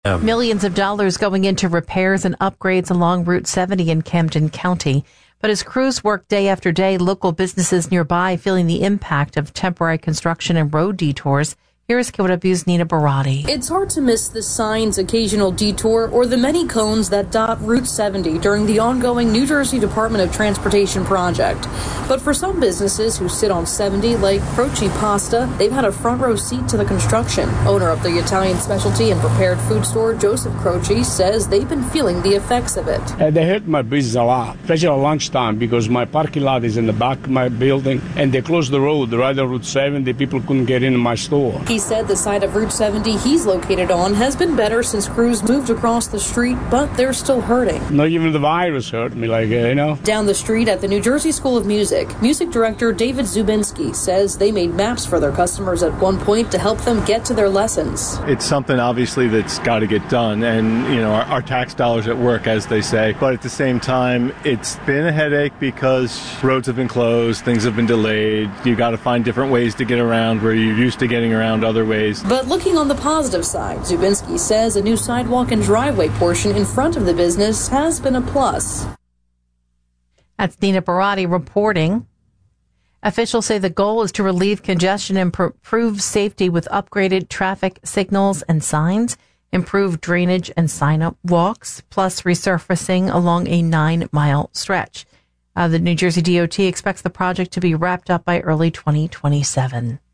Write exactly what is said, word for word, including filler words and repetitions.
Um, Millions of dollars going into repairs and upgrades along Route seventy in Camden County. But as crews work day after day, local businesses nearby feeling the impact of temporary construction and road detours. Here's K W W's Nina Barati. It's hard to miss the signs, occasional detour, or the many cones that dot Route seventy during the ongoing New Jersey Department of Transportation project. But for some businesses who sit on seventy, like Croce Pasta, they've had a front row seat to the construction. Owner of the Italian specialty and prepared food store, Joseph Croce, says they've been feeling the effects of it. Uh, they hurt my business a lot, especially at lunchtime, because my parking lot is in the back of my building, and they closed the road right on Route seventy. People couldn't get into my store. He said the side of Route seventy he's located on has been better since crews moved across the street, but they're still hurting. Not even the virus hurt me, like, uh, you know. Down the street at the New Jersey School of Music, music director David Zubinski says they made maps for their customers at one point to help them get to their lessons. It's something, obviously, that's got to get done, and, you know, our, our tax dollars at work, as they say. But at the same time, it's been a headache because roads have been closed, things have been delayed. You got to find different ways to get around where you're used to getting around other ways. But looking on the positive side, Zubinski says a new sidewalk and driveway portion in front of the business has been a plus. That's Nina Barati reporting. Officials say the goal is to relieve congestion and improve safety with upgraded traffic signals and signs, improved drainage and sign-up walks, plus resurfacing along a nine-mile stretch. Uh, the New Jersey D O T expects the project to be wrapped up by early twenty twenty-seven.